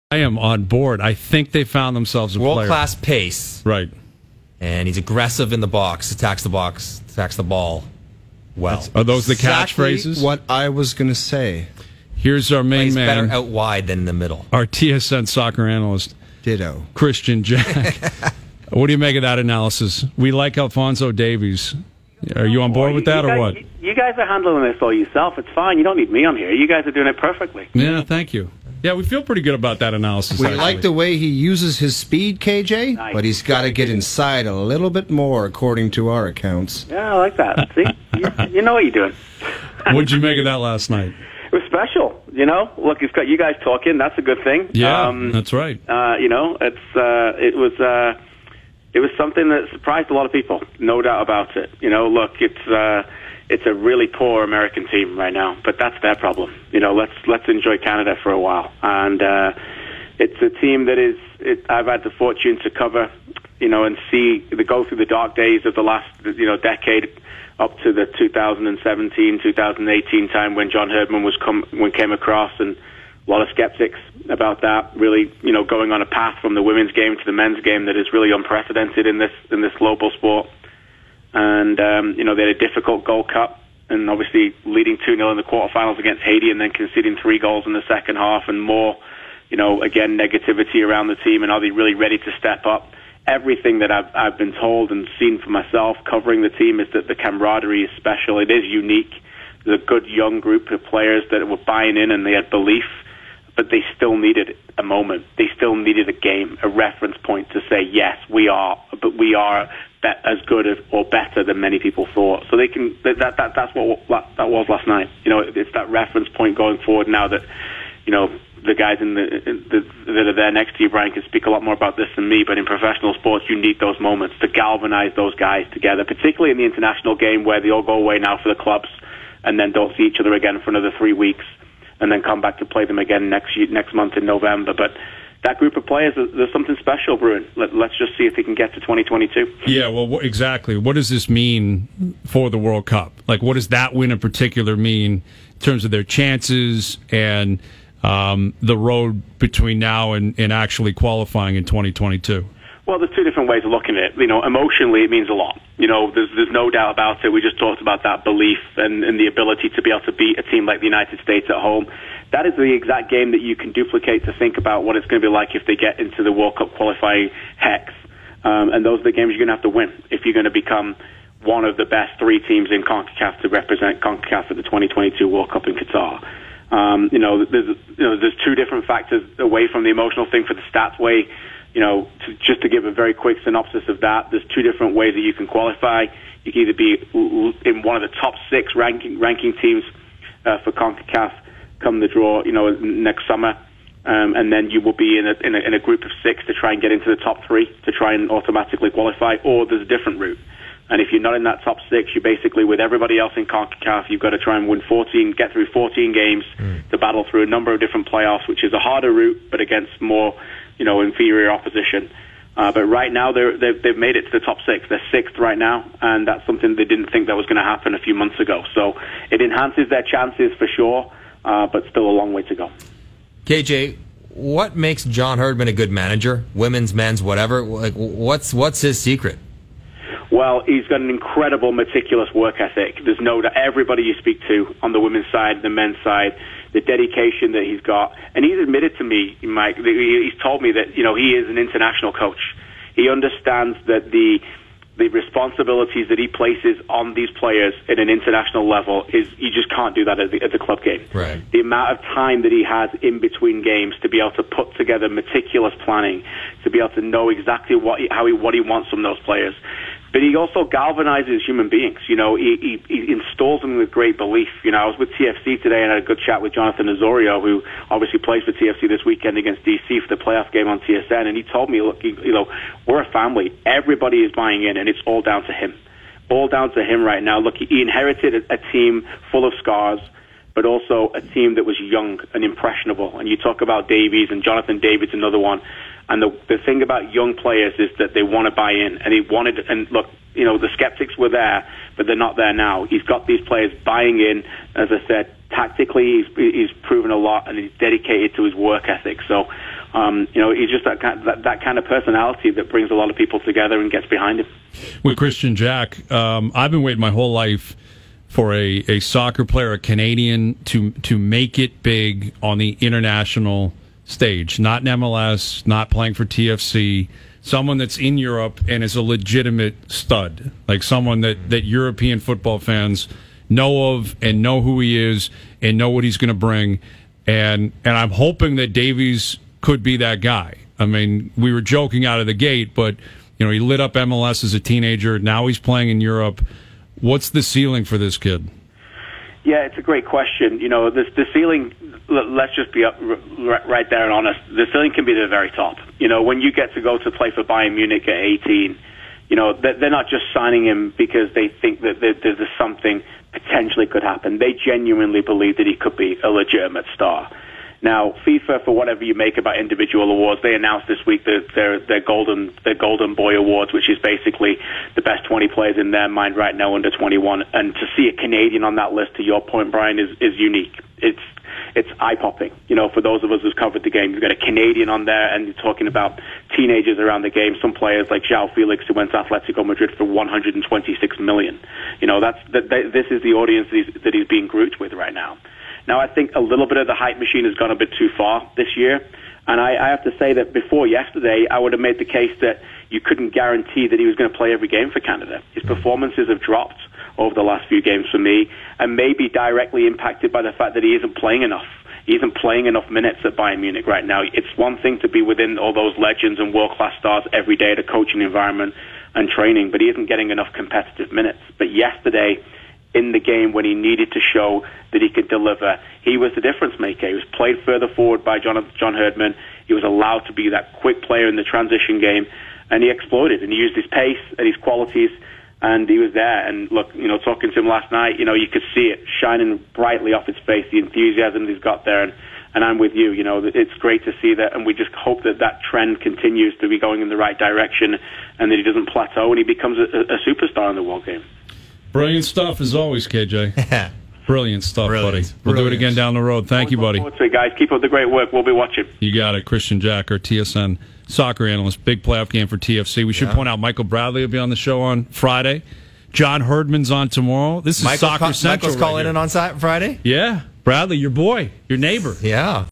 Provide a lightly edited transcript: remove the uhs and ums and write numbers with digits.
I am on board. I think they found themselves a player. World-class pace. Right. And he's aggressive in the box, attacks the ball well. Are those the exactly catchphrases? What I was going to say. Here's our main Plays man. better out wide than in the middle. Our TSN soccer analyst. Ditto. Christian Jack. What do you make of that analysis? We like Alphonso Davies. Are you on board with that or what? You guys are handling this all yourself. It's fine. You don't need me on here. You guys are doing it perfectly. Yeah, thank you. Yeah, we feel pretty good about that analysis. We actually. like the way he uses his speed, KJ, Nice. but he's got to get inside a little bit more, according to our accounts. Yeah, I like that. See? you know what you're doing. What'd you make of that last night? It was special, you know. Look, it's got you guys talking. That's a good thing. Yeah, that's right. You know, it was something that surprised a lot of people, no doubt about it. You know, look, it's a really poor American team right now, but that's their problem. You know, let's enjoy Canada for a while, and it's a team that I've had the fortune to cover, you know, and go through the dark days of the last decade. Up to the 2017, 2018 time when John Herdman came across, and a lot of skeptics about that. Really, you know, going on a path from the women's game to the men's game that is really unprecedented in this global sport. And you know, they had a difficult Gold Cup, and obviously leading 2-0 in the quarterfinals against Haiti, and then conceding 3 goals in the second half, and more, you know, again, negativity around the team. And are they really ready to step up? Everything that I've been told and seen for myself covering the team is that the camaraderie is special. It is unique. There's a good young group of players that were buying in and they had belief, but they still needed a moment. They still needed a game, a reference point to say, yes, we are as good as or better than many people thought. So they can. That's what that was last night. You know, it's that reference point going forward now that, you know, the guys that are there next to you, Brian, can speak a lot more about this than me, but in professional sports, you need those moments to galvanize those guys together, particularly in the international game where they all go away now for the clubs and then don't see each other again for another 3 weeks and then come back to play them again next month in November. But that group of players, there's something special brewing. Let's just see if they can get to 2022. Yeah, well, exactly. What does this mean for the World Cup? Like, what does that win in particular mean in terms of their chances and the road between now and actually qualifying in 2022? Well, there's 2 different ways of looking at it. You know, emotionally, it means a lot. You know, there's no doubt about it. We just talked about that belief and the ability to be able to beat a team like the United States at home. That is the exact game that you can duplicate to think about what it's going to be like if they get into the World Cup qualifying hex. And those are the games you're going to have to win if you're going to become one of the best 3 teams in CONCACAF to represent CONCACAF at the 2022 World Cup in Qatar. You know, there's 2 different factors away from the emotional thing for the stats way. You know, just to give a very quick synopsis of that, there's 2 different ways that you can qualify. You can either be in one of the top 6 ranking teams for CONCACAF come the draw, you know, next summer, and then you will be in a group of 6 to try and get into the top 3 to try and automatically qualify. Or there's a different route. And if you're not in that top 6, you're basically with everybody else in CONCACAF. You've got to try and get through 14 games to battle through a number of different playoffs, which is a harder route, but against more, you know, inferior opposition. But right now, they've made it to the top 6. They're 6th right now, and that's something they didn't think that was going to happen a few months ago. So it enhances their chances for sure, but still a long way to go. KJ, what makes John Herdman a good manager? Women's, men's, whatever. Like, what's his secret? Well, he's got an incredible, meticulous work ethic. There's no doubt. Everybody you speak to on the women's side, the men's side, the dedication that he's got. And he's admitted to me, Mike, he's told me that, you know, he is an international coach. He understands that the responsibilities that he places on these players at an international level is, you just can't do that at the club game. Right. The amount of time that he has in between games to be able to put together meticulous planning, to be able to know exactly what he wants from those players. But he also galvanizes human beings. You know, he installs them with great belief. You know, I was with TFC today and I had a good chat with Jonathan Osorio, who obviously plays for TFC this weekend against DC for the playoff game on TSN. And he told me, look, you know, we're a family. Everybody is buying in, and it's all down to him. All down to him right now. Look, he inherited a team full of scars, but also a team that was young and impressionable. And you talk about Davies, and Jonathan David's another one. And the thing about young players is that they want to buy in, and look, you know, the skeptics were there, but they're not there now. He's got these players buying in. As I said, tactically, he's proven a lot, and he's dedicated to his work ethic. So He's just that kind of personality that brings a lot of people together and gets behind him. With Christian Jack, I've been waiting my whole life for a soccer player, a Canadian, to make it big on the international stage, not in MLS, not playing for TFC, someone that's in Europe and is a legitimate stud, like someone that European football fans know of and know who he is and know what he's going to bring. And I'm hoping that Davies could be that guy. I mean, we were joking out of the gate, but he lit up MLS as a teenager. Now he's playing in Europe. What's the ceiling for this kid? Yeah, it's a great question. The ceiling, let's just be right there and honest. The ceiling can be the very top. When you get to go to play for Bayern Munich at 18, they're not just signing him because they think that there's something potentially could happen. They genuinely believe that he could be a legitimate star. Now, FIFA, for whatever you make about individual awards, they announced this week that their Golden Boy Awards, which is basically the best 20 players in their mind right now under 21. And to see a Canadian on that list, to your point, Brian, is unique. It's eye-popping. For those of us who've covered the game, you've got a Canadian on there, and you're talking about teenagers around the game. Some players like João Felix, who went to Atletico Madrid for $126 million. This is the audience that he's being grouped with right now. Now, I think a little bit of the hype machine has gone a bit too far this year. And I have to say that before yesterday, I would have made the case that you couldn't guarantee that he was going to play every game for Canada. His performances have dropped over the last few games for me, and may be directly impacted by the fact that he isn't playing enough. He isn't playing enough minutes at Bayern Munich right now. It's one thing to be within all those legends and world-class stars every day at a coaching environment and training, but he isn't getting enough competitive minutes. But yesterday, in the game when he needed to show that he could deliver, he was the difference maker. He was played further forward by John Herdman. He was allowed to be that quick player in the transition game, and he exploded, and he used his pace and his qualities, and he was there. And look, talking to him last night, you could see it shining brightly off his face, the enthusiasm that he's got there, and I'm with you. It's great to see that, and we just hope that trend continues to be going in the right direction, and that he doesn't plateau and he becomes a superstar in the world game. Brilliant stuff as always, KJ. Brilliant stuff, buddy. We'll do it again down the road. Thank you, buddy. Forward to it, guys. Keep up the great work. We'll be watching. You got it. Christian Jack, our TSN soccer analyst. Big playoff game for TFC. We should point out Michael Bradley will be on the show on Friday. John Herdman's on tomorrow. This is Soccer Central. Michael's calling in on Friday? Yeah. Bradley, your boy, your neighbor. Yeah.